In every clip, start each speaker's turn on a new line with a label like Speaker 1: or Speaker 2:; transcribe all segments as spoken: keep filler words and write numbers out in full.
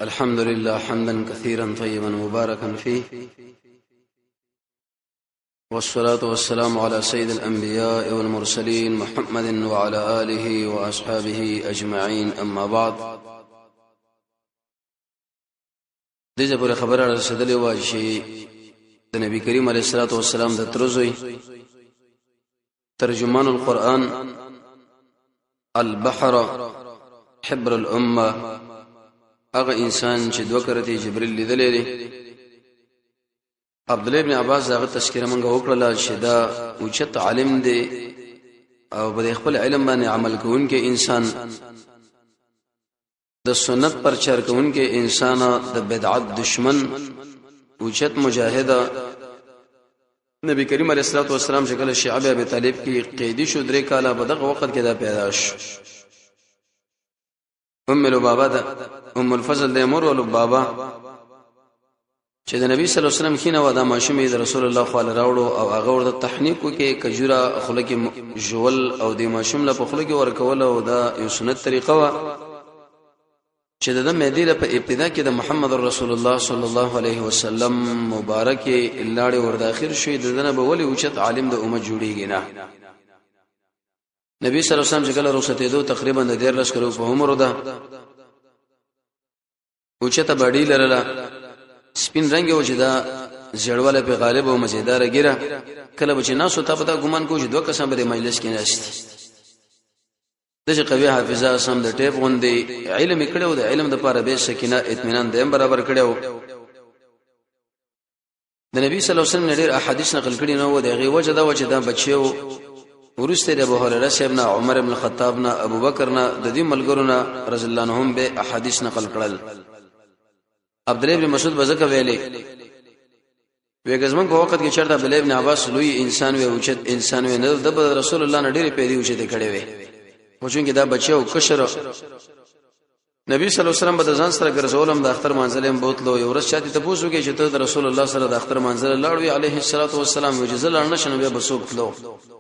Speaker 1: الحمد لله حمدا كثيرا طيبا مباركا فيه، والصلاة والسلام على سيد الأنبياء والمرسلين محمد وعلى آله وأصحابه أجمعين. أما بعد، دغه پر خبره رسیدلې و چې د نبی کریم علیه الصلاة والسلام د ترزوی ترجمان القرآن البحر حبر الأمة هغه انسان چې دوه کرته جبريل لیدلې دي. عبد الله ابن عباس هغه تذکرہ مونږ وکړه چې دا اوچت عالم دی او په خپل علم باندې عمل کوونکې انسان، د سنت پر چر کوونکې انسان، د بدعت دشمن، اوچت مجاهد. نبی کریم علیه الصلاه والسلام چې کله شعب ابي طالب کې قیدی شو درې کاله په دغه وخت کې دا پیدا شو. ام لبابا ده ام الفضل ده مور ولبابا چې د نبی صلی الله علیه وسلم خینه و د ماشومې د رسول الله صلی الله راوړو او هغه ورته تحنیق وکي کجوره خلک جول او د ماشوم له خلک ورکول او دا یو سنت طریقه و چې د مهدی په ابتدا کې د محمد رسول الله صلی الله علیه وسلم مبارک لاړې ور داخل شوې د دنه به ولی اوچت عالم د امت جوړیږي نه. نبی صلی الله علیه وسلم چې کله رخصتې دو تقریبا د ډیر لس کلو په عمر ده، اوچته باډی لرله، سپین رنگ او چې دا زړواله په غالب او مزیدار ګیره. کله به چې ناسو ته پتا ګمان کو چې دوه کسان به مجلس کې ناشتي، دغه قوی حافظه سم د ټیپ غوندي علم کړو، د علم د پاره به سکینه اطمینان دیم برابر کړو. د نبی صلی الله علیه وسلم ډیر احادیث نقل کړي نو د غي وجه دا وجه دا بچو ورسته د ابو هريره ابن عمر ابن الخطاب نه ابو بکر نه د دې ملګرو نه رضی الله عنهم به احادیث نقل کړل. عبد الله بن مسعود بزکه ویلي وګزمن په وخت کې چرته عبد الله بن عباس لوی انسان وي، اوچت انسان وي، نه د رسول الله نه ډېری پیری اوچته کړي وي، وچون کې دا بچو کشر نبی صلی الله علیه وسلم په ځان سره ګرځولم د اختر منزلم بوتلو. یو ورځ چاته تاسو کې چې ته د رسول الله سره د اختر منزل لاړوي علیه الصلاۃ والسلام وجزل لړنه شنو به بسوک تلو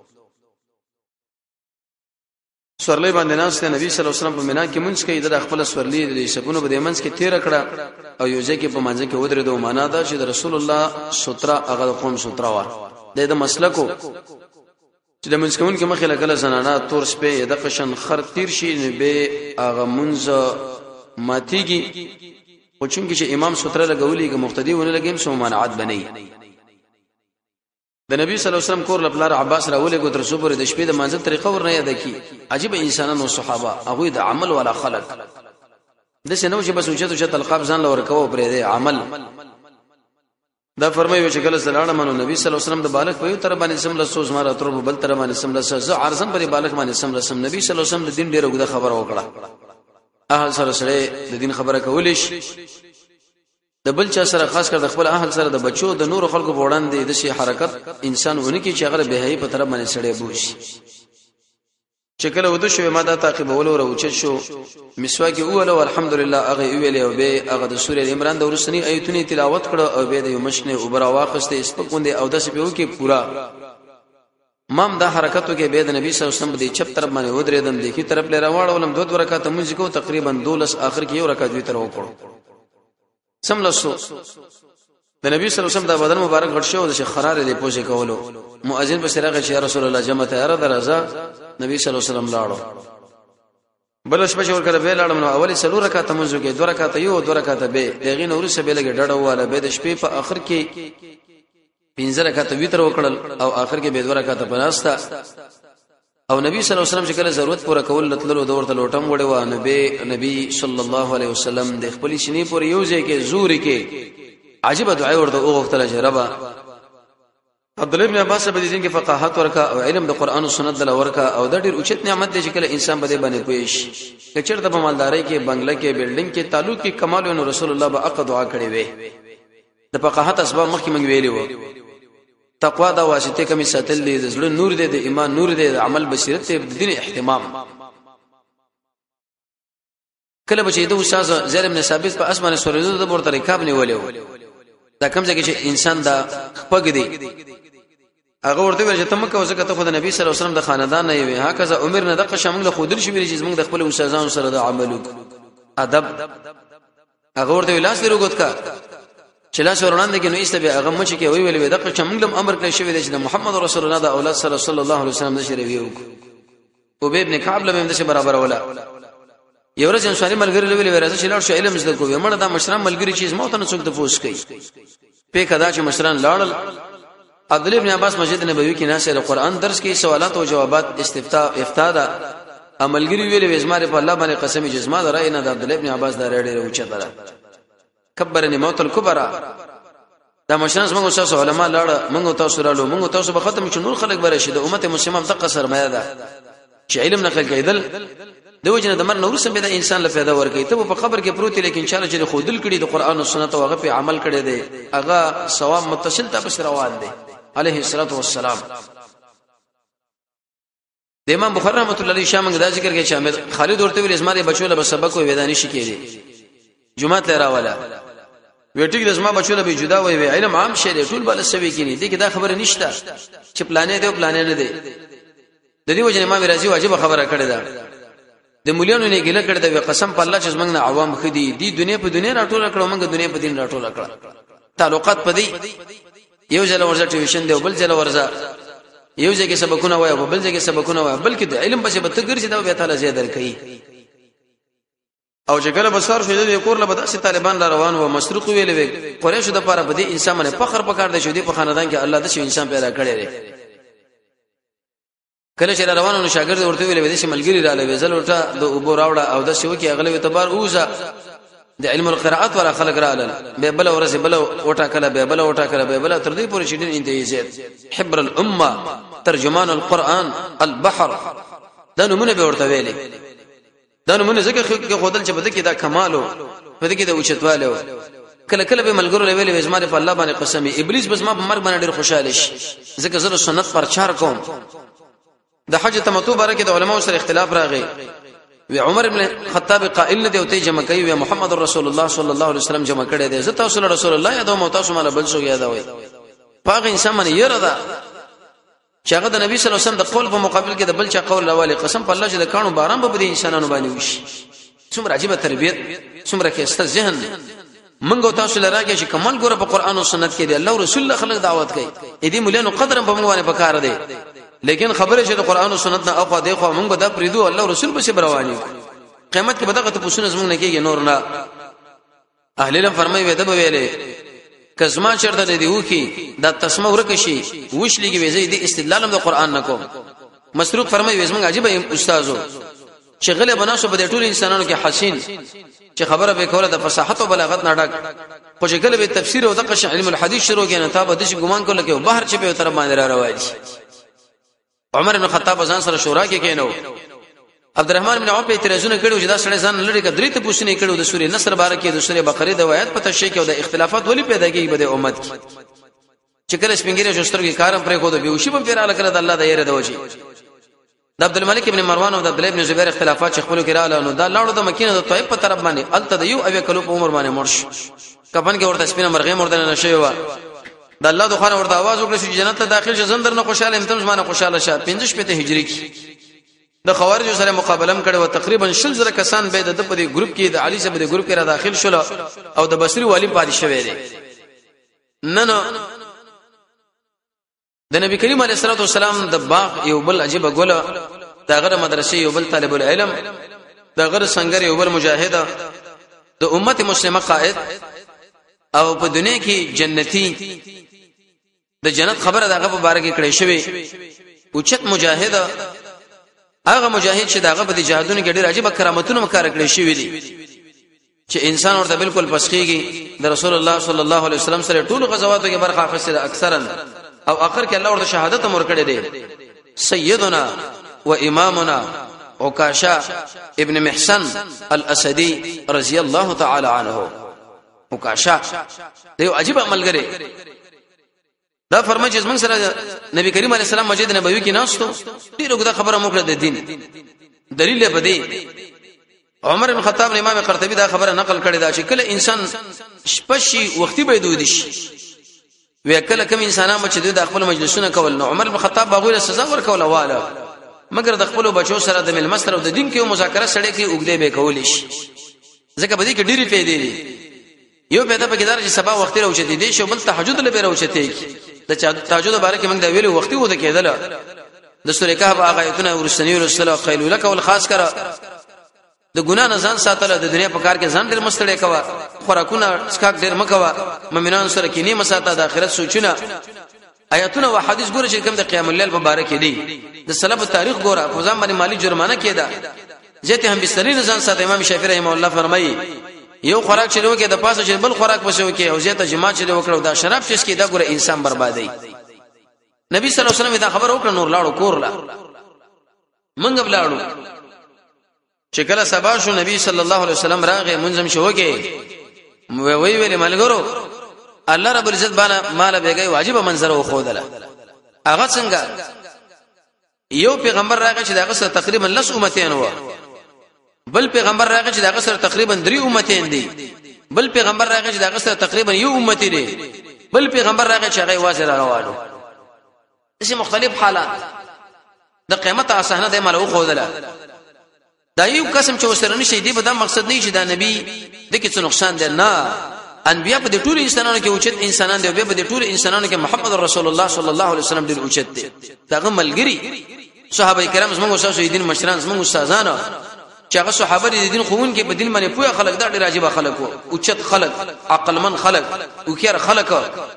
Speaker 1: سورلې باندې ناس نبی صلی الله علیه وسلم په مینا کې منځ کې د خپل سورلې د سپونو په منځ کې تیر کړه او یو ځکه په منځ کې ودرې دوه معنا دا چې د رسول الله سترا هغه قوم سترا و د د مسلکو چې د منځ کوم کې مخې لکه زنانه تور سپې د قشن خر تیر شي به هغه منځ ماتيږي، او چونکه چې امام سترا لګولې کې مقتدی ونه لګیم سو مانعات بنئ. د نبی صلی الله علیه وسلم کور لپاره عباس راولې کو تر صبر د شپې د منځ طریقه ورنه یاد کی. عجیب انسانانو صحابه هغه د عمل ولا خلق د سينو چې بس اوچته چې القاب ځان لور کوو پرې د عمل دا فرمایي چې کله سلام منو نبی صلی الله علیه وسلم د بالغ په یو تر باندې سم له سوز ماره تر بل تر باندې سم له سوز ارزم پر بالغ باندې سم له سم نبی صلی الله علیه وسلم د دین ډیره غوډه خبره وکړه. اهل سره سره د دین خبره کولې شي د بل چا سره خاص کر د خپل اهل سره د بچو د نور خلکو وړاندې د شي حرکت انسان ونی کی چې هغه بهایي په طرف باندې سړې بوشي. چې کله ود شو ما دا تعقیب ولور او چې شو مسواک اوله والحمدلله هغه ویلې او به هغه د سورې عمران د ورسنی ایتونه تلاوت کړه او به د یو مشنه اوبرا واخسته اسپکوندې او د سپیو کې پورا مام دا حرکتو کې به د نبی صلی الله علیه وسلم د چپ طرف باندې ودرېدم د کی طرف لره واړولم دوه رکعات منځ کو تقریبا دولس اخر کې یو رکعت وی تر وکړو سملسو. د نبی صلی الله علیه وسلم د بدن مبارک غړ شو د خرار دی پوجي کولو. مؤذن په سره چې رسول الله جمع ته را درزا نبی صلی الله علیه وسلم لاړو بلش په ور کړه به لاړم نو اولی سلو رکعات منځو کې دوه رکعات یو دوه رکعات به دغه نور سه به لګ ډډه واله به د شپې په اخر کې پنځه رکعات وی تر وکړل او اخر کې به دوه رکعات پناستا او نبی صلی الله علیه وسلم چې کله ضرورت پوره کول لتلو دورته لوټم وړي و نبی نبی صلی الله علیه وسلم د خپل شنی پورې یوځای کې زوري کې عجیب دعا ورته وغوښتل چې ربا عبد الله بن عباس په دې کې فقاهت ورکا او علم د قران او سنت دل ورکا او د ډیر اوچت نعمت دی چې کله انسان بده باندې پويش کچر د مالداري کې بنگله کې بلډینګ کې تعلق کې کمال او رسول الله به عقد دعا کړی وي. د فقاهت اسباب مخکې منګ ویلي وو تقوا دا واسطه کمی ساتل دي د زړه نور دی د ایمان نور دی د عمل بصیرت دی د دین اهتمام. کله بچې د استاد زیر ابن ثابت په اسمانه سورې د بور طریقاب نیولیو دا کوم ځکه چې انسان دا خپګ دی هغه ورته ویل چې تم کو زکه ته خدای نبی صلی الله علیه وسلم د خاندان نه وي هکذا عمر نه دغه شامل خودل شي چې موږ د خپل استادانو سره د عملو ادب هغه ورته ویلاس ورغوت کا چې لاس ورناند کې نو ایسته به هغه مچ کې وی ویلې دغه چې موږ هم امر کړی شوی دی چې محمد رسول الله د اولاد صلی الله علیه وسلم د شریوی او ابي ابن كعب له هم د برابر ولا یو ورځ انصاری ملګری له ویلې ورځ چې لاړ شو علم زده کوی مړه دا مشران ملګری چیز مو ته نه څوک د پوس کوي په کدا چې مشران لاړل عبد الله ابن عباس مسجد نبوي کې ناشر قرآن درس کې سوالات او جوابات استفتاء افتادا عملګری ویلې وزماره په الله باندې قسم جزما درای نه د عبد الله ابن عباس دا رېړې روچه دره کبرنی موت الکبرى دا مشران څنګه اوسه علماء لاړه موږ تاسو رالو موږ تاسو به ختم چې نور خلک برشي د امت مسلمه د قصر میا ده چې علم نقل کېدل د وجنه د مر نور سم به انسان له فایده ورکړي ته په قبر کې پروت لیکن ان شاء الله چې خودل کړي د قران او سنت او هغه په عمل کړي دي هغه ثواب متصل ته بس روان دي عليه الصلاه والسلام د امام بخاری رحمۃ اللہ علیہ شامنګ دا ذکر کې شامل خالد ورته ویل اسماره بچو له سبق وې ودانې شي کېږي جمعه ته راواله ویټیک د اسما بچو له به جدا وې علم عام شی دی ټول بل سوي کینی دي کې دا خبره نشته چې پلانې دی او پلانې نه دی د دې وجه امام رازي واجب خبره کړې ده د مليانو نه ګله کړې ده قسم په الله چې موږ نه عوام خدي دي دنیا په دنیا راټول کړو موږ دنیا په دین راټول کړو تعلقات پدې یو ځل ورځ ټیوشن دی بل ځل ورځ یو ځکه سبقونه وای او بل ځکه سبقونه وای بلکې د علم بچ به تګرځي دا به تعالی زیات درکې او چې کله بسار شو د کور له بداسي طالبان را روان و مسروق ویلې وي قریش د پاره بده انسان باندې فخر پکار دی شو دی په خاندان کې الله د شي انسان پیدا کړی دی کله چې روانو شاګرد ورته ویلې وي چې ملګری را لوي زل ورته د اوبو راوړه او د شو کې اغلب اعتبار اوزه د علم القراءات ولا خلق را لل به بل ورسه بل وټا کله به بل وټا کله به بل تر دې پورې شیدین انتهي زید حبر الامه ترجمان القرآن البحر دا نمونه به ورته ویلې دا نمونه زکه کې خودل چې بده کې دا کمالو بده کې دا اوچتواله کله کله به ملګرو ویلې وزماره په الله باندې قسم ابلیس بس ما په مرګ باندې ډېر خوشاله شي ځکه زره سنت پرچار کوم د حج تمتع بارکه د علماء سره اختلاف راغی و عمر ابن خطاب قائل دی او ته جمع کوي و محمد رسول الله صلی الله علیه وسلم جمع کړي دی زه تاسو رسول الله یادو مو تاسو مال بل څو یادوي پاغه انسان باندې یره ده چې هغه د نبی صلی الله علیه وسلم د قول په مقابل کې د بل چا قول راوالي قسم په الله چې د کانو باران به د انسانانو باندې وشي څومره عجیب تربیت څومره کېسته ذهن منګو تاسو لراږي چې کمال ګوره په قران او سنت کې دی الله رسول الله خلق دعوت کوي اې دې مولانو قدر په موږ باندې پکار دی لیکن خبره چې د قران او سنت نه اخوا دی خو موږ دا پریدو الله رسول به سي برواني قیامت کې بدغه ته پوښتنه زموږ نه کېږي نور نه اهل علم فرمایي وي دبه ویلې کزما چرته دی وو کی دا تسمه ورکشي وښليږي وځي د استدلال د قران نه کوم مسروق فرمایي زموږ عجیب استادو چې غله بناسو په ټول انسانانو کې حسین چې خبره به کوله د فصاحت او بلاغت نه ډک خو چې کله به تفسیر او دغه علم الحديث شروع کړي نه تابه د شي ګمان کول کې بهر چې په تر باندې را روایي عمر بن خطاب ځان سره شورا کې کینو عبدالرحمن بن عوف اعتراضونه کړو چې دا سړی ځان لري کډري ته پوښتنه کړو د سورې نصر باره کې د سورې بقره د آیات په تشریح کې او د اختلافات ولې پیدا کیږي په امت کې چې کله سپینګری جوستر کې کارم پرې کو د بیوشي په پیراله کړه د الله د یره د وجه د عبد الملک ابن مروان او د عبد الله ابن زبیر اختلافات چې خپل کړه نو دا لاړو د مکینه د طیب په طرف باندې الته د یو اوی کلو په عمر باندې مرش کفن کې ورته سپینه مرغې مردنه نشي و د الله د خوانه ورته आवाज وکړي چې جنت ته داخل شې زندر نه خوشاله امتم زمانه خوشاله شه پنځه شپته هجری کې د خوارج سره مقابله کړي او تقریبا شل زره کسان به د په دې ګروپ کې د علي صاحب د ګروپ کې را داخل شول او د بصری والی پاتې شوی دی نه نه د نبی کریم علیه الصلاه والسلام د باغ یو بل عجیب ګوله دغه مدرسې یو بل طالب العلم دغه څنګه یو بل مجاهد د امت مسلمه قائد او په دنیا کې جنتی د جنت خبره دغه په باره کې کړې شوی اوچت مجاهد هغه مجاهد چې دغه په جهادونو کې ډېر عجیب کرامتونه مکار کړې شوی دي چې انسان ورته بالکل پسخيږي د رسول الله صلی الله علیه وسلم سره ټول غزواتو کې برخه اخیسته اکثرا او اخر کې الله ورته شهادت امر کړی دی سیدنا و امامنا عکاشہ ابن محسن الاسدی رضی الله تعالی عنه عکاشہ دیو عجیب عملګری دا فرمایي چې موږ سره نبی کریم علیه السلام مسجد نبوي کې ناستو ډیرو دا خبره موږ د دین دلیل به دی عمر بن خطاب امام قرطبي دا خبره نقل کړې دا چې کله انسان شپشي وختي به دود شي وکله کوم انسانانو چې د خپل مجلسونه کول نو عمر بن خطاب باغوی له سزا ورکول واله مګر د خپل بچو سره د مل مستر او د دین کې مذاکره سره کې وګړي به کول شي ځکه به دې کې ډیری پیدا دي یو پیدا په کېدار چې سبا وخت راوچتي دي شو بل تهجد له بیره اوچتي د تهجد باره کې موږ دا ویلو وختي وته کېدل د سورې کهف هغه آیتونه ورسنی رسول خیلوله کول خاص کړه د ګنا نه ځان ساتل د دنیا په کار کې ځان ډېر مستړی کوا خوراکونه سکاک ډېر مکوا مؤمنان سره کې نه مساته د آخرت سوچونه آیاتونه او حدیث ګوره چې کوم د قیام الليل مبارک دي د سلف تاریخ ګوره په ځان باندې مالی جرمانه کېده ځکه هم بسرین ځان ساته امام شافعي رحم الله فرمایي یو خوراک چې وکي د پاسه چې بل خوراک پسې وکي او زیاته جماعت چې وکړو دا شراب چې کې دا ګوره انسان بربادي نبی صلی الله علیه وسلم دا خبر وکړ نور لاړو کور لا منګ بلاړو چې کله سبا شو نبی صلی الله علیه وسلم راغې منظم شو وکي وی ویلې ملګرو الله رب العزت باندې مال بهګي واجب منظر او خودله هغه څنګه یو پیغمبر راغی چې دغه سره تقریبا لس امتين و بل پیغمبر راغی چې دغه سره تقریبا درې امتين دي بل پیغمبر راغی چې دغه سره تقریبا یو امتی دي بل پیغمبر راغی چې هغه واسه روانو اسی مختلف حالات د قیامت اسانه د مال او خودله دا یو قسم چې وسره نشي دی به دا مقصد نه شي دا نبی د کې څه نقصان دی نه انبیاء په ټول انسانانو کې اوچت انسانان دی او په ټول انسانانو کې محمد رسول الله صلی الله علیه وسلم ډیر اوچت دی داغه ملګری صحابه کرام زموږ استاد دین مشران زموږ استادانو چې هغه صحابه دي دین خوون کې په دین باندې پوهه خلک دا ډیر عجیب خلک وو اوچت خلک عقلمن خلک او کېر خلک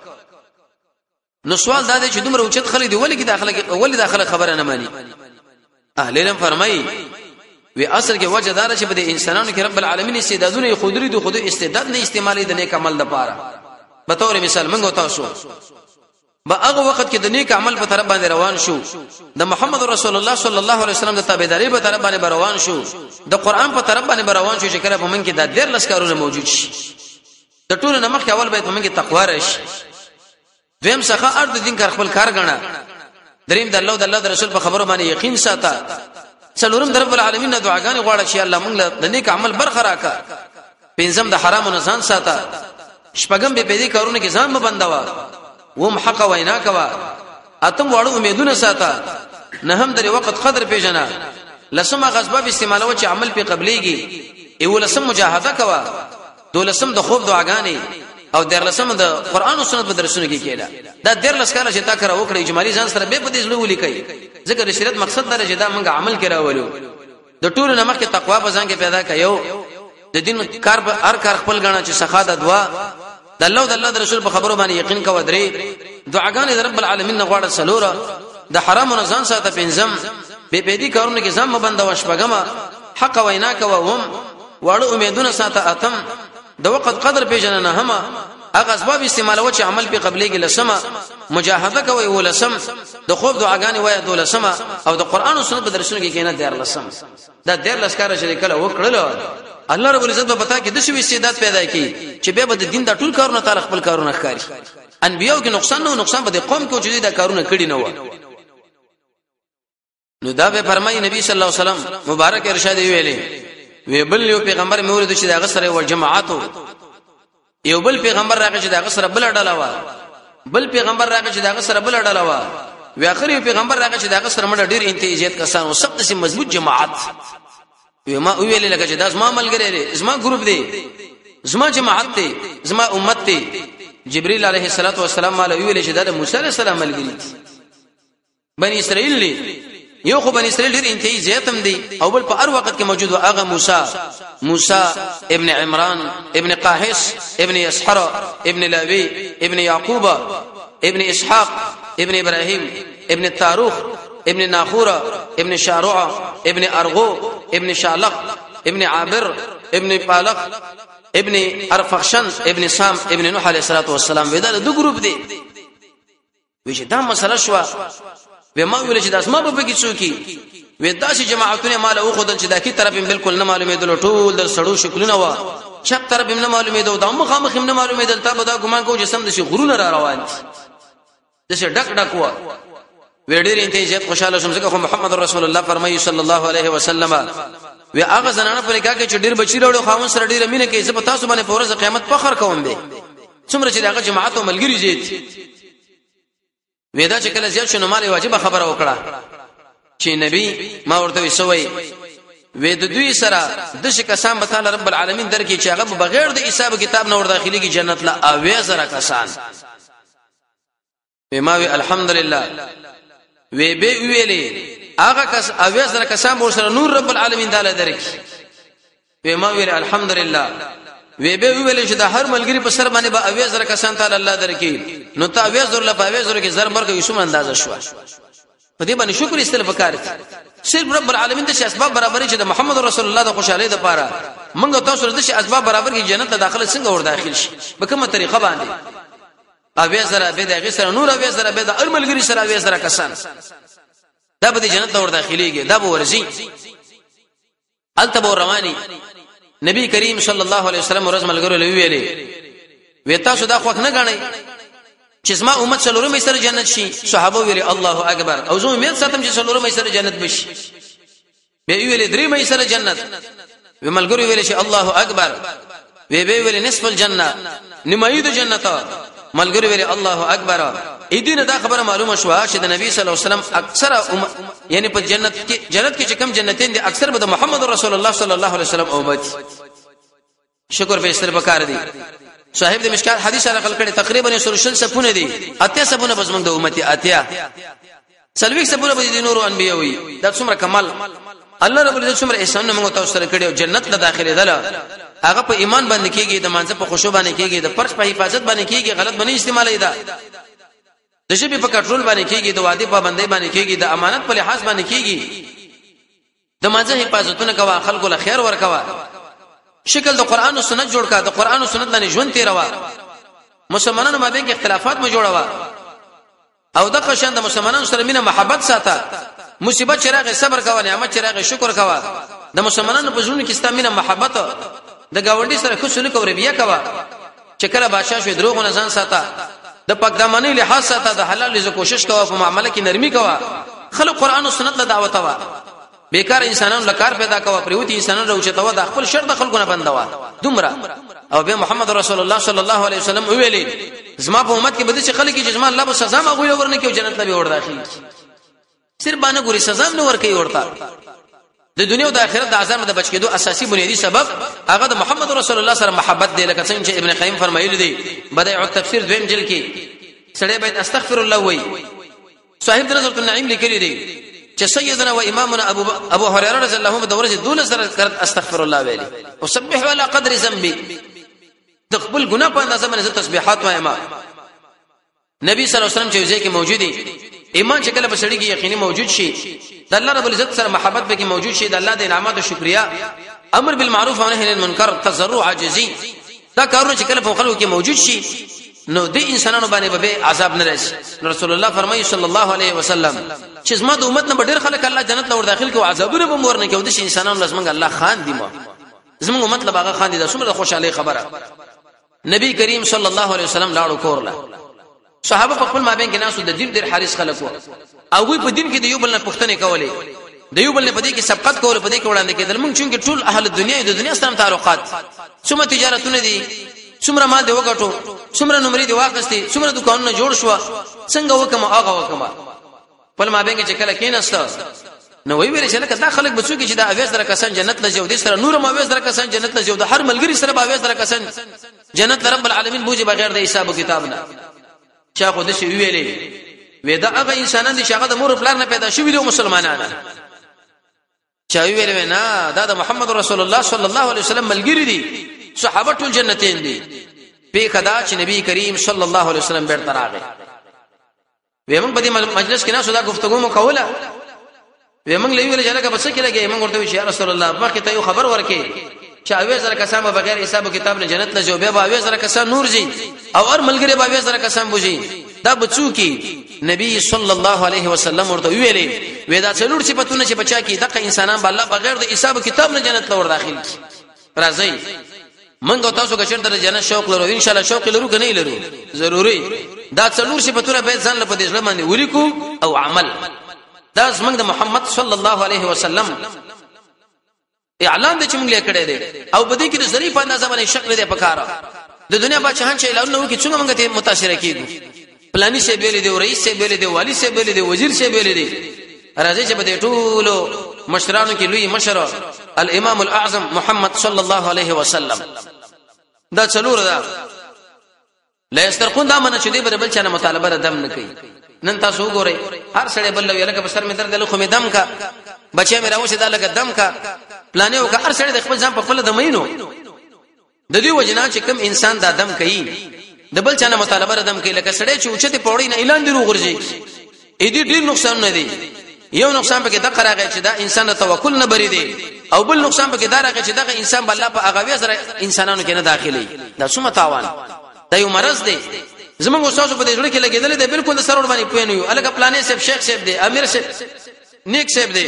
Speaker 1: نو سوال دا دی چې دومره اوچت خلک دی ولې کې داخله ولې داخله خبره نه مانی اهل علم فرمایي وی اصل کې وجه دار چې په انسانانو کې رب العالمین استعدادونه خودري دي خود استعداد نه استعمالي د نیک عمل لپاره به تور مثال منګو تاسو با هغه وخت کې د نیک عمل په طرف باندې روان شو د محمد رسول الله صلی الله علیه وسلم د تابعداري په طرف باندې روان شو د قران په طرف باندې روان شو چې کله په من کې د ډېر لسکارونه موجود شي د ټول نه مخکې اول به په من کې تقوا راشي دویم څخه ارد دین کار خپل کار غنا دریم د الله د الله د رسول په خبرو باندې یقین ساته څلورم د رب العالمین نه دعاګانې غواړه چې الله موږ له نیک عمل برخه راکا پنځم د حرامو نه ځان ساته شپږم به په دې کارونه کې ځان مبندوا وم حق وینا کوا اتم واړو امیدونه ساته نه هم د وخت قدر پیژنه لسم غضب استعمالو چې عمل په قبليږي ایو لسم مجاهده کوا دولسم د خوب دعاګانې او درلسم د قران او سنت په درسونه کې کېده دا درلس کاله چې تا کرا وکړي اجمالی ځان سره به په دې ځلو ولیکي ذکر شریعت مقصد دا چې دا موږ عمل کړه ولو د ټول نه مخکې تقوا په ځان کې پیدا کيو د دین کار په هر کار خپل غاڼه چې سخاده دعا د الله او د الله رسول په خبرو باندې یقین کوو درې دعاګانې د رب العالمین نه غواړه سلوره د حرام او ځان ساته پنځم به به دي کارونه کې ځم بند او شپګما حق وینا کوو هم واړو امیدونه ساته اتم د وخت قدر پیژنه نه هم هغه اسباب استعمالو چې عمل په قبلي کې لسمه مجاهده کوي ولسم د خوب دعاګانې وای دولسمه او د قران او سنت په درسونو کې کینه دیر لسم دا دیر لسکار چې کله وکړل الله رب العزت په پتا کې د شوی استعداد پیدا کی چې به د دین د ټول کارونه تعالی خپل کارونه ښکاری انبیو کې نقصان نه نقصان به د قوم کې چې دا کارونه کړی نه و نو دا به فرمایي نبی صلی الله علیه وسلم مبارک ارشاد ویلي وی بل یو پیغمبر مورید چې دا غسر او جماعتو یو بل پیغمبر راغی چې دا غسر بل ډاله وا بل پیغمبر راغی چې دا غسر بل ډاله وا وی اخر یو پیغمبر راغی چې دا غسر مړ ډیر انتیجات کسان او سخت سي مضبوط جماعت وی ما ویل لکه چې دا زما ملګری دی زما ګروپ دی زما جماعت دی زما امت دی جبرئیل علیه الصلاۃ والسلام مال ویل چې دا موسی علیه السلام ملګری بنی اسرائیل دی یو خو بنی اسرائیل ډیر انتهایی زیاتم دي او بل په هر وخت کې موجود و هغه موسی موسی ابن عمران ابن قاحس ابن يسحر ابن لاوي ابن يعقوب ابن اسحاق ابن ابراهيم ابن التاروخ ابن ناخوره ابن شاروع ابن ارغو ابن شالق ابن عابر ابن بالق ابن ارفخشن ابن سام ابن نوح عليه الصلاه والسلام ودا دو ګروپ دي وشه دا مسله شو و ما ویل چې د اسماء په کې څوکي و داسې جماعتونه مال او خدل چې د کی طرف بالکل نه معلومه دل ټول د سړو شکلونه و چپ طرف نه معلومه دل د مخامخ نه معلومه دل ته دا ګمان کو جسم د شي غرونه را روان دي دسه ډک ډک و وړي انتهاجات خوشاله شم ځکه محمد رسول الله فرمایي صلی الله علیه وسلم و هغه زنانه په نکاح کې چې ډیر بچی وروړو خاون سره ډیر مینه کې زه په تاسو باندې په ورځ قیامت فخر کوم به څومره چې هغه جماعت او ملګری زیات ودا چې کله زیات شنو مال واجب خبره وکړه چې نبی ما ورته وسوي وې د دوی سره د ش کسان به تعالی رب العالمین درکې چې هغه بغیر د حساب کتاب نه ور داخلي کی جنت لا اوې زره کسان ما وی الحمدلله وی به ویلې هغه کس اوې زره کسان ور سره نور رب العالمین تعالی درکې وی ما وی الحمدلله وی به ویلې چې د هر ملګری په سر باندې به اوې زره کسان تعالی الله درکې نو ته اوې زره په اوې زره کې زر مرګ یو سم اندازه شو په دې باندې شکر استل وکړ صرف رب العالمین د اسباب برابرې چې د محمد رسول الله د خوشاله د پاره موږ تاسو د اسباب برابر کې جنت ته داخله څنګه ور داخل شي په کومه طریقه باندې اوی سره به دغه سره نور اوی سره به د ارملګری سره اوی سره کسان دا به جنت ته ور داخليږي دا به ورزي التبو رواني نبی کریم صلی الله علیه وسلم ورځ ملګرو لوي ویلي وی تاسو دا خوښ نه غنئ چې زما امت څلورمه سره جنت شي صحابه ویلي الله اکبر او زه امید ساتم چې څلورمه سره جنت بشي به ویلي درېمه سره جنت وی ملګرو ویلي چې الله اکبر وی به ویلي نصف الجنه نیمایي د جنت ملګرو ویلي الله اکبر اې دې نه دا خبره معلومه شوه چې د نبی صلی الله علیه وسلم اکثره ام... یعنی په جنت کې جنت کې چې کم جنتین دي اکثر به د محمد رسول الله صلی الله علیه وسلم امت شکر به استر بکار دي صاحب د مشکات حدیث راغل کړي تقریبا سرشل سپونه دي اتیا سپونه بزمن د امتي اتیا سلويک سپونه به دي نور انبیا وي دا څومره کمال الله رب العزت څومره احسان موږ تاسو سره کړي جنت له داخله دله هغه په ایمان باندې کېږي د مانځ په خوشو باندې کېږي د فرش په حفاظت باندې کېږي غلط باندې استعمالي ده د شپې په کنټرول باندې کېږي د وادي په باندې باندې کېږي د امانت په لحاظ باندې کېږي د مانځ حفاظتونه کوا خلکو له خیر ورکوا شکل د قران او سنت جوړ کا د قران او سنت باندې ژوند تیروا مسلمانانو مابین کې اختلافات مو جوړوا او د قشن د مسلمانانو سره مینه محبت ساته مصیبت چراغ صبر کوا نعمت چراغ شکر کوا د مسلمانانو په ژوند کې ستامینه محبت د گاونډي سره خو سلوک او ربیه کوا چې کله بادشاہ شوی دروغ نه ځان ساته د پاک دامنۍ لحاظ ساته د حلال لزه کوشش کوا په معاملې کې نرمي کوا خلک قران او سنت له دعوت وا بیکار انسانانو لکار پیدا کوا پریوتی انسانانو روچتاوه د خپل شر د خلکو نه بندوا دومره او به محمد رسول الله صلی الله علیه وسلم ویلي زما په امت کې بده چې خلک چې زما الله به سزا ما غوي ورنه کې جنت له ور داخلي صرف باندې ګوري سزا نه ور کوي ورته د دنیا او د آخرت د عذاب نه بچ کېدو اساسي بنیادی سبب هغه د محمد رسول الله سره محبت دی لکه څنګه چې ابن قیم فرمایلی دی بدایع التفسیر دویم جلد کې سړی باید استغفر الله وای صاحب نظرۃ النعیم لیکلی دی چې سیدنا و امامنا ابو ابو هريره رضی الله عنه د ورځې دون سره کرت استغفر الله ویلي او سبح على قدر ذنبي د خپل ګناه په اندازه باندې تسبیحات وایم نبی صلی الله علیه وسلم چې ځکه موجودي ایمان چې کله په سړی کې یقیني موجود شي د الله رب العزت سره محبت به کې موجود شي د الله د انعامات او شکریا امر بالمعروف او نهي عن المنکر تضرع عاجزي دا کارونه چې کله په خلکو کې موجود شي نو د انسانانو باندې به عذاب نه راشي رسول الله فرمایي صلی الله علیه وسلم چې زما د امت نه ډېر خلک الله جنت لور داخل کوي عذابونه به مور نه کوي د انسانانو لازم الله خان دي ما زموږ امت له باغه خان دي دا څومره خوشاله خبره نبی کریم صلی الله علیه وسلم لاړو کورلا صحابه په خپل مابین کې ناسو د دین ډېر حارس خلک وو او وی په دین کې د یو بل نه پښتنه کولې د یو بل نه په دې کې سبقت کول په دې کې وړاندې کېدل موږ چې ټول اهل دنیا د دنیا سره تعلقات څومره تجارتونه دي څومره مال دی وګټو څومره نمرې دی واغستې څومره دکانونه جوړ شو څنګه وکم هغه وکم په مابین کې چې کله کېناست نو وی ویل چې لکه دا خلک بچو کې چې دا اویس در کسان جنت له جو دي سره نور ما اویس در کسان جنت له جو د هر ملګری سره به اویس در کسان جنت رب العالمین بوجي بغیر د حساب کتاب نه چا خو د شی ویلې وې دا هغه انسانان دي چې هغه د مور پلان نه پیدا شوی دي مسلمانانه چا ویلې نه دا د محمد رسول الله صلی الله علیه وسلم ملګری دي صحابه ټول جنتین دي په کدا چې نبی کریم صلی الله علیه وسلم بیرته راغی وې موږ په دې مجلس کې نه سودا گفتگو مو کوله وې موږ لوي ویل چې لکه بس کې لګي موږ ورته چې یا رسول الله مخکې ته یو خبر ورکې چې اوی زره کسان بغیر حساب کتاب نه جنت لږه به اوی زره کسان نور زی او ار ملګری به اوی زره کسان بوجي دا بچو کی نبی صلی الله علیه وسلم ورته ویلې وې دا څلور صفاتونه چې بچا کی دغه انسانان به الله بغیر د حساب کتاب نه جنت لور داخل کی راځي منګو تاسو که چیرته جنت شوق لرو ان شاء الله شوق لرو کنه لرو ضروري دا څلور صفاتونه به ځان له پدې ځل باندې ولیکو او عمل دا زمنګ د محمد صلی الله علیه وسلم اعلان دې چې موږ لیکړې دي او بده کې د ذری په اندازه باندې شکل دې پکاره د دنیا بادشاہان چې اعلان نو کې څنګه موږ ته متاثر کیږو پلاني سي بیل دي رئیس سي بیل دي والی سي بیل دي وزیر سي بیل دي راځي چې بده ټولو مشرانو کې لوی مشر الامام الاعظم محمد صلی الله علیه وسلم. دا څلور دا لا یسترقون دا من چې دی بل چا نه مطالبه دم نه کوي. نن تاسو وګورئ هر سړی بل ویل کې بسر مې درد له خو مې دم کا بچي مې راوشه دا لګ دم کا پلانې وکړه. هر سړی د خپل ځان په خپل دمینو د دې وجنا چې کوم انسان دا دم کوي د بل چا نه مطالبه دم کوي لکه سړی چې اوچته پوړی نه اعلان دی وګرځي. اې دې ډیر نقصان نه دی. یو نقصان پکې د قراغه چې دا انسان توکل نه بری دی او بل نقصان پکې دا راغی چې دا انسان بل په هغه سره انسانانو کې نه داخلي. دا څومره تاوان دا یو مرض دی. زمونږ استاد په دې ځړ کې لګیدل دی بالکل د سرور باندې پوینو یو الګ پلانې صاحب شیخ صاحب دی امیر صاحب نیک صاحب دی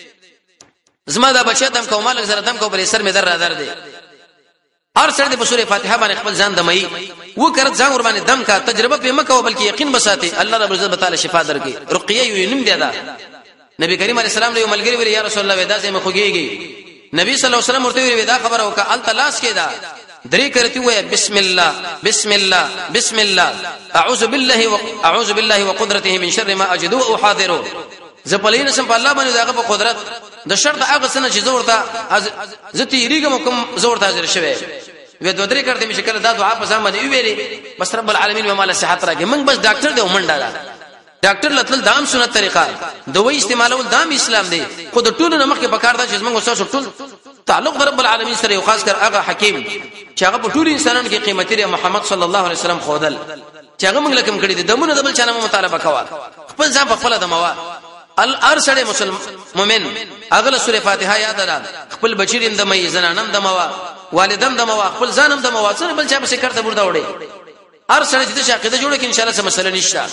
Speaker 1: زما دا بچی دم کومه لږ زره دم کو بل سر مې در را در دی. هر سړی په سورې فاتحه باندې خپل ځان دمای و کړ ځان ور باندې دم کا تجربه په مکه بلکې یقین بساتي الله رب عزت تعالی شفا درکې. رقیه یو نیم دی دا نبی کریم علیه السلام له ملګری ویل یا رسول الله ودا زما خوږیږي. نبی صلی الله علیه وسلم ورته ویل دا خبره وکړه ال تلاش کېدا درې کرتی وای بسم الله بسم الله بسم الله اعوذ بالله واعوذ بالله وقدرته من شر ما اجد واحاذر. زپلین سم په الله باندې داغه په قدرت د شرط هغه سن چې زورته زتی ریګم کوم زورته حاضر شوه و دوه درې کرتی مې شکل دا دعا په ځم باندې ویلي بس رب العالمین و مال صحت راکې من بس ډاکټر دی ومنډا دا ډاکټر لتل دام سنت طریقه دوی استعمالول دام اسلام دی. خود ټول نه مخکې پکار دا چې موږ وسو ټول تعلق رب العالمین سره یو خاص کر هغه حکیم چې هغه په ټول انسانانو کې قیمتي دی محمد صلی الله علیه وسلم خودل چې هغه موږ لکم کړی دي دمونه دبل چانه مطالبه کوا خپل ځان په خپل دموا الارسل مسلم مومن اغله سوره فاتحه یاد را خپل بچیرین دمای زنانم دموا والدم دموا خپل ځانم دموا څنګه بل چا په سکر ته وردا وړي. هر سړی چې عقیده جوړه کې ان شاء الله سم مسله نشته.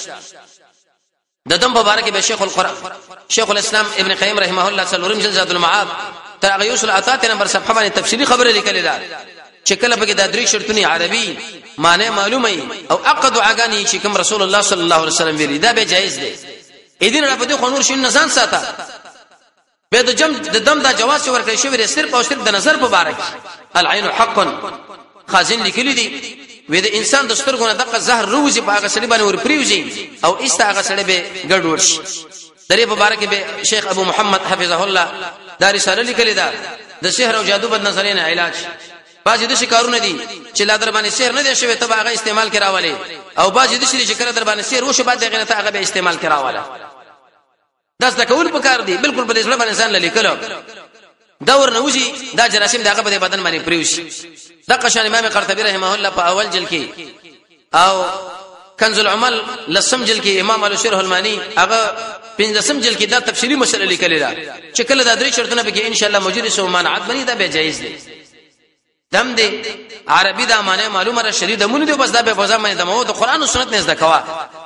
Speaker 1: د دم مبارک به شیخ القران شیخ الاسلام ابن قیم رحمه الله سلورم جلد زاد المعاد تر غیوس العطات نمبر صفحه باندې تفصیلی خبره لیکلې ده چې کله په کې د درې شرطونه عربي معنی معلومه او عقد عقانی چې کوم رسول الله صلی الله علیه وسلم ویلي دا به جایز دی. اذن را په دې خنور شین نزان ساته به د جم د دم دا جواز ورکړی شوی دی صرف او صرف د نظر په بارک العين حق خازن لیکلی دی وې د انسان د سترګونو دغه زهر روزي په هغه سړي باندې ور پریوزي او ایسته هغه سړي به ګډ ورشي. درې په بارک به شیخ ابو محمد حفظه الله دا رساله لیکلی ده د سحر او جادو بد نظرین علاج. بعضی د شکارونه دي چې لا در باندې سحر نه دی شوی ته هغه استعمال کراواله او بعضی د شری چې کړه در باندې سحر وشو بعد دغه ته هغه به استعمال کراواله. داس د کول پکار دی بالکل په دې ځل باندې انسان لیکلو دور نوځي دا جراثیم دغه په بدن باندې پریوشي. د قشان امام قرطبی رحمه الله په اول جلد کې او کنز العمل لسم جلد کې امام الشرح المانی هغه پنځم جلد کې دا تفصیلی مسله لیکلې ده چې کله دا درې شرطونه به کې ان شاء الله موجود سو مانعت بنی دا به جایز دي. دم دې عربي دا معنی معلومه را شریعه مونږ دې بس دا به فضا باندې د مو د قران او سنت نه زده کوا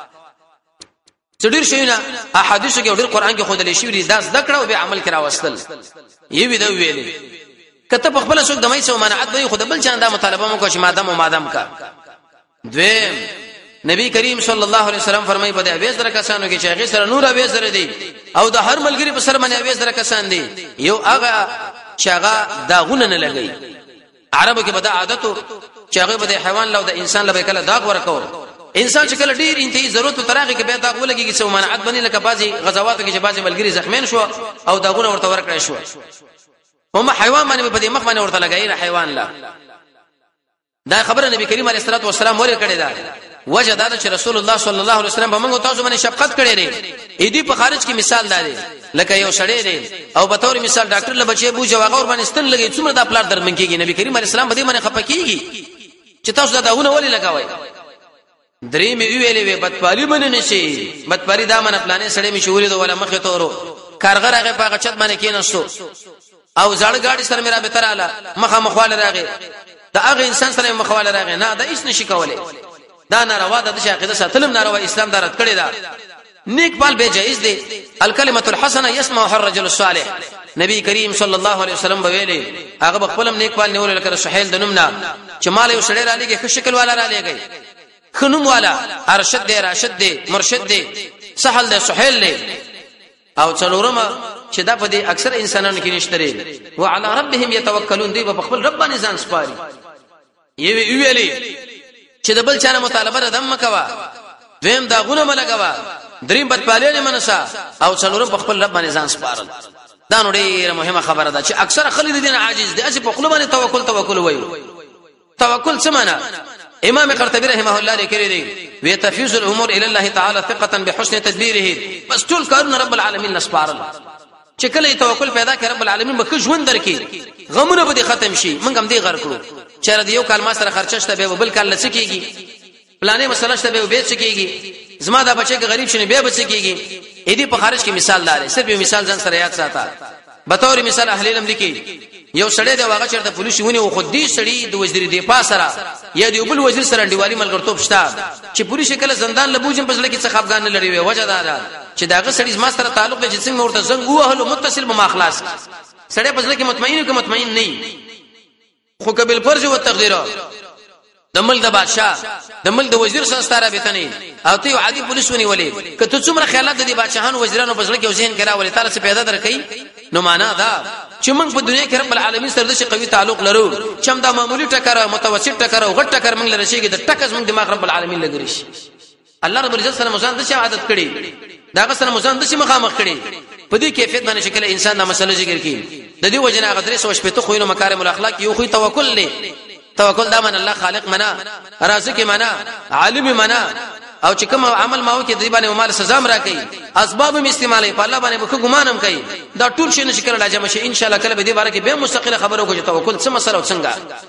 Speaker 1: څډیر شيونه احادیث کې او قران کې خود لې شي دا زده کړو به عمل کرا وستل یی وی دا ویلې کته په خپل څوک دمای سو مانعت به خود بل چاندا مطالبه مو کو چې مادام او مادام کا. دویم نبی کریم صلی الله علیه وسلم فرمایي په دې اویز در کسانو کې چې هغه سره نور اویز در دي او د هر ملګری په سر باندې اویز در کسان دي یو هغه چې هغه داغونه نه لګي. عربو کې بدا عادتو چې هغه به حیوان لو د انسان لپاره کله داغ ورکول انسان چې کله ډیر انتهایی ضرورت ترغه کې به داغ ولګي چې مانعت بني لکه بعضي غزواتو کې چې بعضي ملګری زخمین شو او داغونه ورته ورکړای شو هم حیوان باندې په دې مخ باندې ورته لګایي حیوان لا. دا خبره نبی کریم علیه الصلاه والسلام ولې کړی دا وجه دا چې رسول الله صلی الله علیه وسلم په موږ تاسو باندې شفقت کړی دی. اې دې په خارج کې مثال دی لکه یو سړی دی او په تور مثال ډاکټر له بچي بوجه واغ ور باندې ستن لګي څومره د پلار درمن کېږي. نبی کریم علیه السلام په دې باندې خپکیږي چې تاسو دا داونه ولې لگاوي. درې مې ویلې وې بدپالي باندې نشي بدپالي دا من پلانې سړی مې شوري دوه ولا مخه تورو کارګر هغه په چت باندې کېناستو او ځړ گاډي سره میرا به تراله مخه مخواله راغی دا هغه انسان سره مخواله راغی نه دا هیڅ نشي کولای. دا ناروا ده چې عقیده ساتلم ناروا اسلام دارت کړی دا نیک پال به جایز دی. الکلمه الحسنه يسمعها الرجل الصالح نبی کریم صلی الله علیه وسلم ویلي هغه خپلم نیک پال نیول لکه سهیل د نومنا چې مال یو سړی را لګي خشکل والا را لګي خنوم والا ارشد دی راشد دی مرشد دی سهل دی سهیل دی او څلورم چې دا په دې اکثر انسانانو کې نشته لري وعلى ربهم يتوکلون دی په خپل رب باندې ځان سپاري. یوی ویلي چې د بل چانه مطالبه ردم مکوا دویم دا غونه ملګوا دریم بدپالې نه منسا او څلورم په خپل رب باندې ځان سپارل. دا نو ډیره مهمه خبره ده چې اکثر خلک د دین عاجز دي چې په خپل باندې توکل توکل وایي. توکل څه معنی؟ امام قرطبي رحمه الله لیکلی دی وی تفویض الامور الى الله تعالی ثقه بحسن تدبیره، بس ټول کارونه رب العالمین نسپارل. چې کله توکل پیدا کړ رب العالمین به ژوند درکې، غمونه به ختم شي. موږ هم دې غر کړو چې را دې یو کال ما سره خرچشته به بل کال لڅکیږي، پلانې مسله شته به به چکیږي، زما دا بچي که غریب شنه به بچکیږي. اې دې په خارج کې مثال دار صرف یو مثال ځان سره یاد ساته. به تور مثال اهل علم لیکي یو سړی دی واغه چرته پولیس ونی او خود دې سړی د وزیر دی پاسره یا دی بل وزیر سره انډیوالي ملګرتوب شته چې پولیس کله زندان لبوجم پسله کې څه خفغان نه لري وي. وجه دا ده چې داغه سړی ما سره تعلق دی چې څنګه ورته زنګ وه له متصل بما خلاص سړی پسله کې مطمئن کې مطمئن نه خو قبل فرض او تقدیر د ملک د بادشاہ د ملک د وزیر سره ستاره به تنه او ته عادي پولیس ونی ولې که ته څومره خیالات د بادشاہانو وزیرانو پسله کې وزین کرا ولې تعالی څخه پیدا درکې نو معنا دا چې موږ په دنیا کې رب العالمین سره د قوي تعلق لرو. چې هم دا معمولی ټکر متوسط ټکر او غټ ټکر موږ لري شي د ټکس موږ دماغ رب العالمین لګري شي. الله رب العزت سره مزان د څه عادت کړي دا سره مزان د څه مخامخ کړي په دې کیفیت باندې شکل انسان د مسله ذکر کړي. د دې وجنه غدري سو شپته خو نو مکارم الاخلاق یو خو توکل نه. توکل دا من الله خالق منا رازق منا عالم منا او چې کوم عمل ماو کې دی باندې مال سزا مرا کوي اسباب می استعمالي په الله باندې بخو ګمانم کوي دا ټول شي نشي کړل لازم شي ان شاء الله کله به دې باره کې به مستقله خبرو کوي توکل څه مسله او څنګه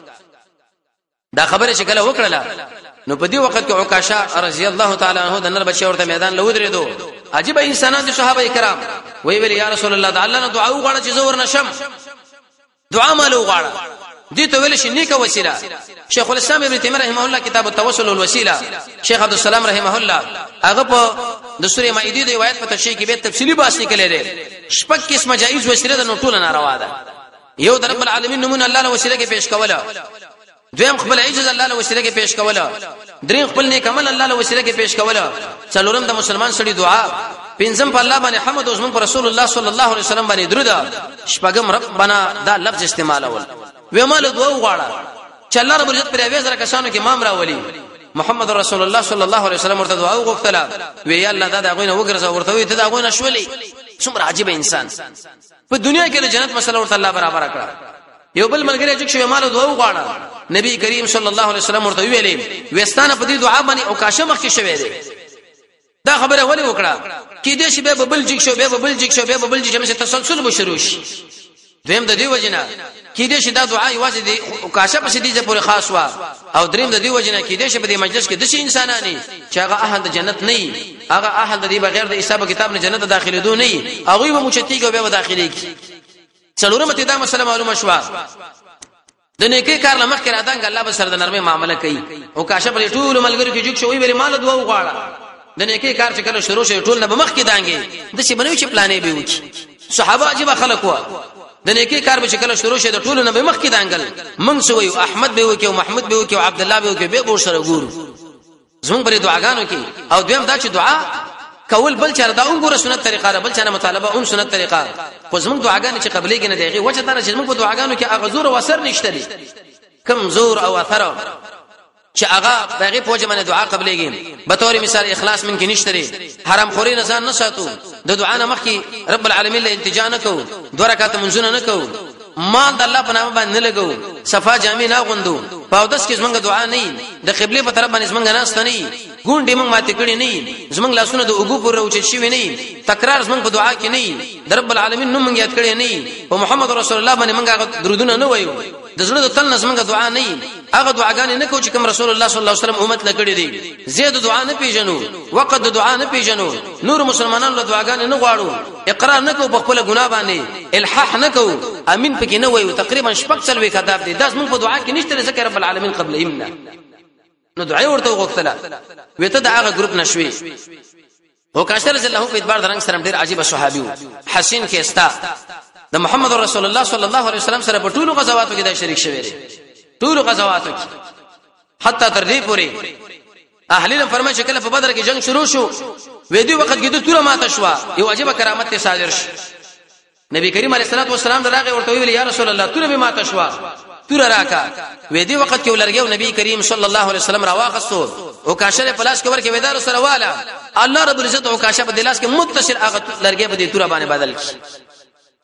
Speaker 1: دا خبره چې کله وکړه نو په دې وخت کې عکاشا رضی الله تعالی عنہ د نر بچی ورته میدان لودري دو عجیب انسانان دي صحابه کرام وی ویل یا رسول الله تعالی نه دعا وغواړه چې زور نشم دعا مالو وغواړه دي ته ویل شي نیکه وسیله. شیخ الاسلام ابن تیمیه رحمه الله کتاب التوسل والوسیله شیخ عبد السلام رحمه الله هغه په د سوره مائده د روایت په تشریح کې به تفصیلی بحث نکړي دي. شپږ قسم جایز وسیله د نټول ناروا ده. یو د رب العالمین نمونه الله له وسیله کې پیش کوله، دویم خپل عجز الله له وسیله کې پیش کوله، دریم خپل نیک عمل الله له وسیله کې پیش کوله، څلورم د مسلمان سړي دعا، پنځم په الله باندې حمد او زمون پر رسول الله صلی الله علیه وسلم باندې درود، شپږم ربنا دا لفظ استعمالول ومال دعا وغواړه چې الله رب عزت پر اوی زره کسانو کې امام راولي. محمد رسول الله صلی الله علیه وسلم ورته دعا وغوښتله وی یا الله دا دا غوینه وګرځه ورته وی ته دا غوینه شولې. څومره عجیب انسان په دنیا کې د جنت مسله ورته الله برابر کړه. یو بل ملګری چې شوی مال دعا وغواړه نبی کریم صلی الله علیه وسلم ورته ویلې وستانه په دې دعا باندې او کاشه مخ کې شوی دی. دا خبره ولې وکړه کې دې شی به بل جګ شو به بل جګ شو به بل جګ چې تسلسل به شروع شي. دویم د دې وجنه کې دې شي دا دعا یوازې دې او کاشه په دې پورې خاص وا او دریم د دې وجنه کې دې شي په دې مجلس کې د شي انسانانی چې هغه اهل د جنت نه هغه اهل د دې بغیر د حساب کتاب نه جنت داخلي دو نه هغه به مچتیږي او به داخلي کی. څلورمه ته دا مسله معلومه شوه د نیکی کار لمخ کې رادانګ الله به سره د نرمه معاملې کوي او کاشه په ټول ملګری کې جوړ شوی به مال دعا وغواړه د نیکی کار چې کله شروع شي ټول نه به مخ کې دانګي د شي بنوي چې پلانې به وکي. صحابه عجیب خلق و د نیکی کار به شکل شروع شه د ټولو نه به مخ کې دانګل من سوې احمد به وکي او محمود به وکي او عبد الله به وکي به ور سره ګورو زمون پر دعاګانو کې. او دویم دا چې دعا کول بل چر دا وګوره سنت طریقه را بل چا مطالبه اون سنت طریقه خو زمون دعاګانې چې قبلې کې نه دیږي وجه دا چې زمون په دعاګانو کې هغه زور او اثر نشته دي کم زور او اثر چې هغه دغه په وجه باندې دعا قبلېږي. به تور مثال اخلاص من کې نشته دي حرام خوري نه ځان نه ساتو د دعا نه مخکې رب العالمین له التجا نه کو دوه رکعات منځونه نه کو مال د الله په نامه باندې لګو صفا جامع نه غوندو پاودس کې زمونږ دعا نه د قبله په طرف باندې زمونږ نه ستنی ګونډې موږ ماته کړی نه زمونږ لاسونه د اوګو پر اوچت شوی نه تکرار زمونږ په دعا کې نه د رب العالمین نوم موږ یاد کړی نه او محمد رسول الله باندې موږ درودونه نه وایو د زړه د تل نظمږه دعا نه هغه دعاګانې نه کو چې کوم رسول الله صلی الله علیه وسلم امت لکړي دي. زیات دعا نه پیژنو وقت د دعا نه پیژنو نور مسلمانانو له دعاګانې نه غواړو اقرار نه کو په خپل ګناه باندې الحاح نه کو امين پکې نه وایو تقریبا شپږ څلوي کتاب دي داس موږ په دعا کې نشته ځکه رب العالمین قبل ایمنا نو دعای ورته وغوښتله وته دا هغه ګروپ نشوي. او کاشر رضی الله په اعتبار درنګ سره ډیر عجیب صحابي حسین کې استا د محمد رسول الله صلی الله علیه وسلم سره په ټولو غزواتو کې دا شریک شوی دی ټولو غزواتو کې حتی تر دې پورې اهل علم فرمایي چې کله په بدر کې جنگ شروع شو وې دې وخت کې د توره ماته شو یو عجیب کرامت ته صادر شو. نبی کریم علیه الصلاه والسلام دراغه ورته ویل یا رسول الله توره به ماته شو توره راکا وې دې وخت کې ولرګو نبی کریم صلی الله علیه وسلم راواغستو او کاشره پلاس کې ورکه ودار سره والا الله رب العزت او کاشه په دلاس کې متصل هغه لرګي په دې توره باندې بدل کړ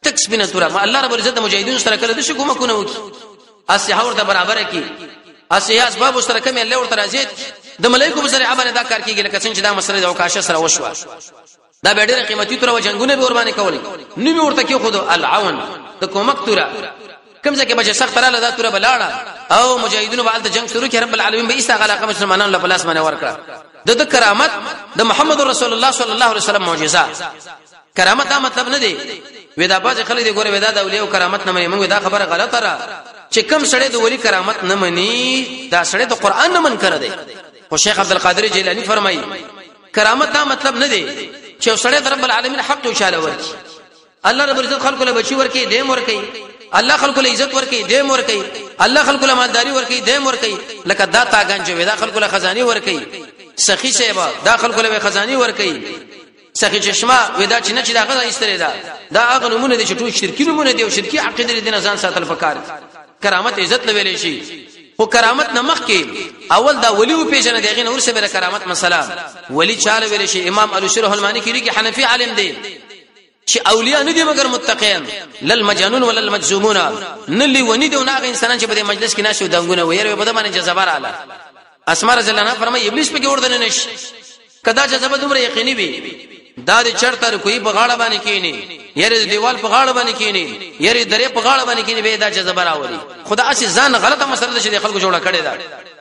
Speaker 1: تک سپینه تورا ما الله رب العزت مجاهدین سره کله د شي کومه کو نه وکی اسحه ورته برابر کی اسحه اسباب سره کمی الله ورته راځي د ملائکه سره عمل ادا کار کیږي لکه څنګه چې دا مسله د اوکاشه سره وشوه دا به ډېر قیمتي تور و جنگونه به ور باندې کولې نو به ورته کې خود العون د کومک تورا کوم ځکه به سخت رااله دا تورا بلاړه او مجاهدینو بعد جنگ شروع کړ رب العالمین به ایسا علاقه مسلمانانو له پلاس باندې ورکړه د کرامت د محمد رسول الله صلی الله علیه وسلم معجزه کرامت دا مطلب نه دی ودا باز خلک دی ګوره ودا د اولیاء کرامت نه مني موږ دا خبره غلطه را چې کم سړی د ولی کرامت نه مني دا سړی د قران نه من کړی دی او شیخ عبد القادر جیلانی فرمایي کرامت دا مطلب نه دی چې سړی د رب العالمین حق او چاله ورکی الله رب عزت خلق له بچي ورکی دیم ورکی الله خلق له عزت ورکی دیم ورکی الله خلق له مالداری ورکی دیم ورکی لکه دا تاګان چې ودا خلق له خزاني ورکی سخی شیبا دا خلق له خزاني ورکی سخی چشمه ودا چې نه چې دا غدا استری دا دا هغه نمونه دي چې ټول شرکی نمونه دي او شرکی عقیده دي نه ځان ساتل پکار کرامت عزت لوي شي او کرامت نمخ کې اول دا ولی او پیژنه دغه نور سره کرامت مسله ولی چاله ویل شي امام الشرح المانی کې کې حنفي عالم دی چې اولیاء نه دي مگر متقین للمجانون وللمجزومون نلی ونی دي نه انسانان چې په مجلس کې ناشو دنګونه ويره په دمانه جذبار اعلی اسماء رضی الله عنها فرمایي ابلیس په کې وردن نش کدا جذبه دومره یقیني وي دا دې چرته کوئی بغاړه باندې کینی یره دیوال په غاړه باندې کینی یره درې په غاړه باندې کینی به دا جذبه راوړي خدا اسی ځان غلطه مسله چې خلکو جوړه کړي دا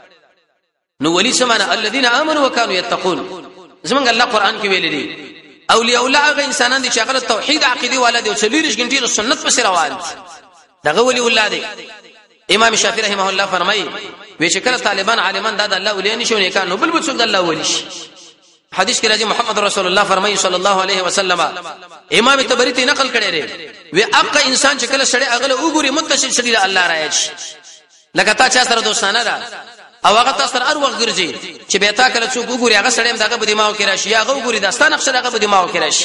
Speaker 1: نو ولی سمانه الذين امنوا وكانوا يتقون زمونږ الله قران کې ویل دي اولیاء الله هغه انسانان دي چې هغه توحید عقیده والده او څلورش غنټې سنت په سر روان دغه ولی الله دی امام شافعی رحمه الله فرمایي وی چې کله طالبان عالمان دا د الله ولي نشونه کانو بل بل څوک د الله ولي حدیث کې راځي محمد رسول الله فرمایي صلی الله علیه وسلم امام تبری ته نقل کړي لري وی اقا انسان چې کله سړی اغله وګوري متصل شدید الله راځي لکه تا چا سره دوستانه را او هغه تاسو هر وخت ګرځي چې به تا کله څوک وګوري هغه سړی دغه په دماغ کې راشي هغه وګوري داستان اکثر هغه په دماغ کې راشي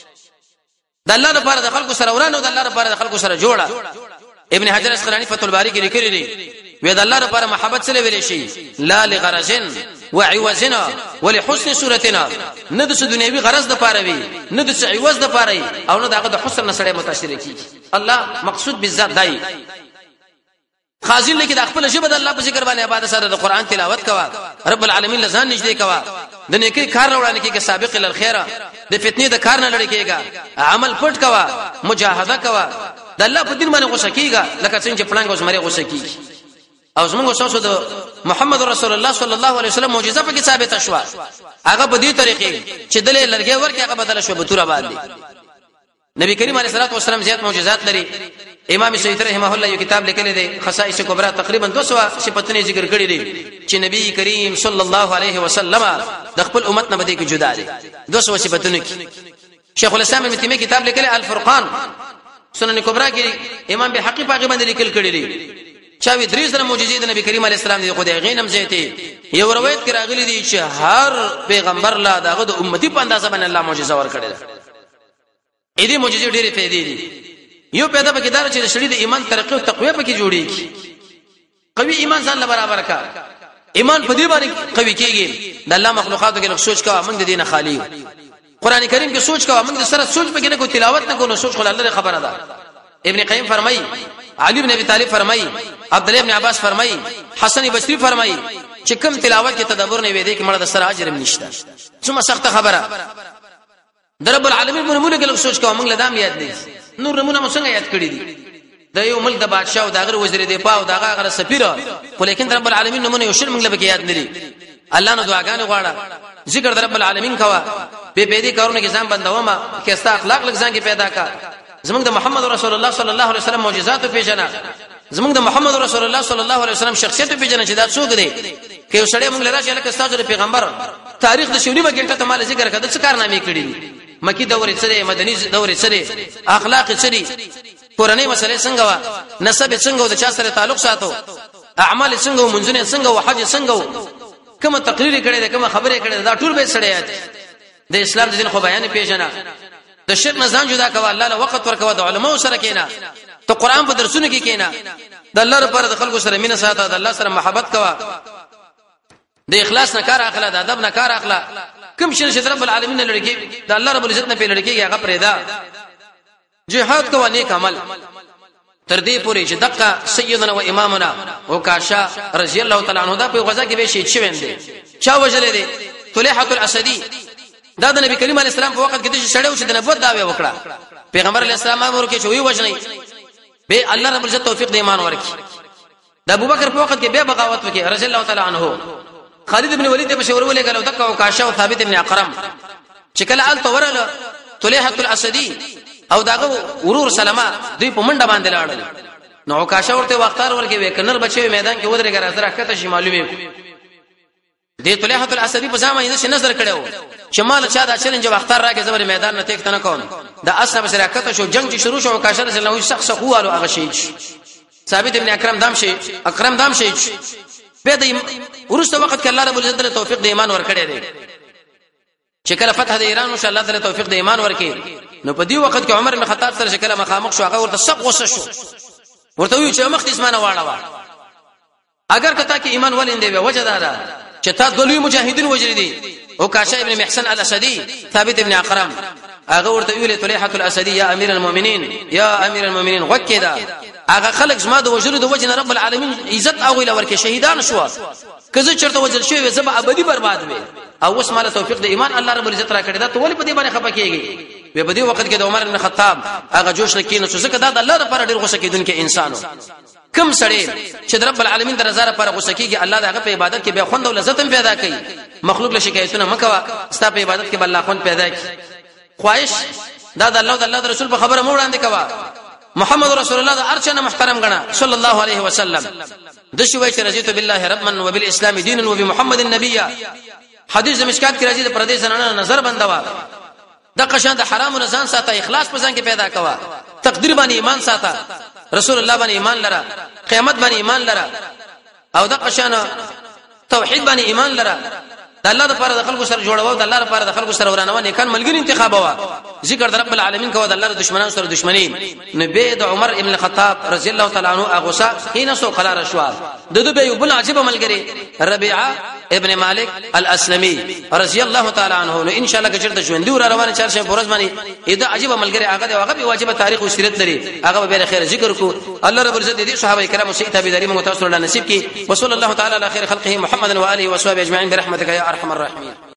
Speaker 1: د الله لپاره د خلکو سره ورانه او د الله لپاره د خلکو سره جوړه ابن حجر اسقلانی فتح الباری کې لیکلي دي وی د الله لپاره محبت سره ویل شي لا لغرضن وعوزنا ولحسن صورتنا نه د دنیوي غرض د پاره وي نه د عوض د پاره او نه دغه د حسن سره متاثر کیږي الله مقصود بالذات دای خازن لکه د خپل ژبه د الله په ذکر باندې عبادت سره د قران تلاوت کوا رب العالمین لزان نږدې کوا د نیکی کار وړاندې کیږي سابق للخيره د فتنې د کار نه لړ کېږي عمل پټ کوا مجاهده کوا د الله په دین باندې غوسه کیږي لکه څنګه پلانګ اوس مری غوسه کیږي او زموږ شاوسو د محمد رسول الله صلی الله علیه وسلم معجزه په کې ثابت شوه هغه په دې طریقې چې دلې لرګي ورکه هغه بدل شو بتوره باندې نبی کریم علیه الصلاه والسلام زیات معجزات لري امام سیوطی رحمه الله یو کتاب لیکلی دی خصائص کبرى تقریبا دو سوه صفاتونه ذکر کړی دي چې نبی کریم صلی الله علیه وسلم د خپل امت نه بده کې جدا دي دو سوه صفاتونه شیخ الاسلام ابن تیمیه کتاب لیکلی الفرقان سنن کبرى کې امام بهقی په باندې لیکل کړی دي چاوی درې سره معجزې د نبی کریم علیه السلام دی خدای غینم زیته یو روایت کې راغلی دی چې هر پیغمبر لا دغه د امتی په اندازه باندې الله معجزه ورکړي ده اې دې معجزې ډېرې فائدې دي یو پیدا پکې دار چې شړې د ایمان ترقی او تقوی پکې جوړیږي قوي ایمان ځان له برابر کا ایمان په دې باندې قوي کېږي د الله مخلوقاتو کې سوچ کا موږ د دینه خالی قران کریم کې سوچ کا موږ سره سوچ پکې نه کو تلاوت نه کو نو سوچ خل الله خبره ده ابن قیم فرمایي علي بن ابي طالب فرمایي عبد الله بن عباس فرمایي حسن بصري فرمایي چې کوم تلاوت کې تدبر نه وي دي کې مړه د سره اجر نشته څومره سخت خبره در رب العالمین مونږ له سوچ کا موږ لدام یاد دي نور نمونه څنګه یاد کړی دي د یو ملک د بادشاہ او دغه وزیر دفاع او دغه غره سفیر ولیکن رب العالمین نمونه یو شر موږ له یاد نه دي الله نو دعاګانې غواړه ذکر در رب العالمین کوا به پیدا کارونه کې ځان بندوما کې استا اخلاق لږ ځان کې پیدا کا زمونږ د محمد رسول الله صلی الله علیه وسلم معجزات پیژنه زمونږ د محمد رسول الله صلی الله علیه وسلم شخصیت پیژنه چې دا څوک دی کې یو سړی موږ لراشه لکه استاد پیغمبر تاریخ د شونی مګنټه ته مال ذکر کړه څه کارنامې کړې مکی دورې سره مدني دورې سره اخلاق سره قرآنی مسلې څنګه وا نسب څنګه د چا سره تعلق ساتو اعمال څنګه منځونه څنګه او حج څنګه کوم تقریر کړي ده کوم خبره کړي دا ټول به سره د اسلام د دین خو بیان پیژنه د شرک نه ځان جدا کوا الله له وخت ورکوا د علماء سره کینا ته قران په درسونه کې کینا د الله لپاره د خلکو سره مینه ساته د الله سره محبت کوا د اخلاص نه کار اخلا د ادب نه کار اخلا کوم شي چې رب العالمین لړکی د الله رب العزت نه په لړکی هغه پرېدا جهاد کو نیک عمل تر دې پورې چې دقه سیدنا و امامنا عکاشا رضی الله تعالی عنہ دا په غزا کې به شهید شوی دی چا وجلې دی طلحه الاسدی دا د نبی کریم علیه السلام په وخت کې چې سړیو چې د نبوت دعوی وکړه پیغمبر علیه السلام امر کې شوی وجنی به الله رب العزت توفیق د ایمان ورکړي د ابوبکر په وخت کې به بغاوت وکړي رضی الله تعالی عنہ خالد ابن ولید په شور ولې غلو دقه عکاشا او ثابت ابن اقرم چې کله ال تورل طلحه الاسدی او داغه ورور سلمہ دوی په منډه باندې لاړل نو عکاشا ورته وختار ورکې وکنر بچي میدان کې ودرې ګر سره کته شي معلومه دې طلحه الاسدی په ځامه یې نظر کړو چې مال چا دا چیلنج وختار راکې زبر میدان نه تک تنه کوم دا اصحاب سره کته شو جنگ چې شروع شو عکاشا رسول الله شخص خوالو هغه شي ثابت ابن اکرم دام شي اکرم دام شي به د ورسته وخت کې الله رب العزت توفیق د ایمان ورکړي دی چې کله فتح د ایران ان شاء الله تعالی توفیق د ایمان ورکړي نو په دې وخت کې عمر بن خطاب سره شکل مخامخ شو هغه ورته سق غوسه شو ورته وی چې مخ اسمانه واړه اگر کته کې ایمان ولین دی وجه دا چې تا دلوي مجاهدین وجری دي او کاشا ابن محسن الاسدی ثابت ابن اقرم هغه ورته ویل طلحه الاسدی یا امیر المؤمنین یا امیر المؤمنین وکدا هغه خلق زما د وجود د وجه رب العالمین عزت او ویل ورکه شهیدان شو کزه چرته وجل شوی زما ابدی برباد وي او اوس مال توفیق د ایمان الله رب العزت را کړی دا ته ولې په دې باندې خپه کیږي په بدی وخت کې د عمر بن خطاب هغه جوش رکینو چې زکه دا الله لپاره ډیر غوسه کیدونکو انسانو کم سړی چې رب العالمین در زاره پر غوسه کیږي الله دغه په عبادت کې به خوند او لذت پیدا کوي مخلوق له شکایتونه مکوا ستا په عبادت کې بل الله خوند پیدا کوي خواهش دا د الله او د الله رسول په خبره مو وړاندې کوا محمد رسول الله د ارچنه محترم غنا صلی الله علیه وسلم د شوی چې رضیت بالله ربا وبالاسلام دینا وبمحمد النبي حدیث مشکات کې راځي د پردیس زنانه نظر بندوا د قشان د حرام نه ځان ساته اخلاص په ځان کې پیدا کوا تقدیر باندې ایمان ساته رسول الله باندې ایمان لره قیامت باندې ایمان لره او د قشان توحید باندې ایمان لره د الله لپاره د خلکو سره جوړاو د الله لپاره د خلکو سره ورانه نه کان ملګری انتخاب وا ذکر د رب العالمین کو د الله دشمنانو سره دشمنی نبی د عمر ابن الخطاب رضی الله تعالی عنہ اغوسا حين سو قرار شو د دو به بل عجيب ملګری ربيعه ابن مالک الاسلمي رضی الله تعالی عنہ نو ان شاء الله کچرته ژوند ور روانه چارشه فرض باندې اېدا عجيب ملګری هغه هغه به واجب تاریخ او سیرت لري هغه به خیر ذکر کو الله رب عزت دې صحابه کرام سي تابعداري موږ تاسو له نصیب کی وصلی الله تعالی علی خیر خلقه محمد و اله و صحبه اجمعین برحمتک یا ارحم الراحمین.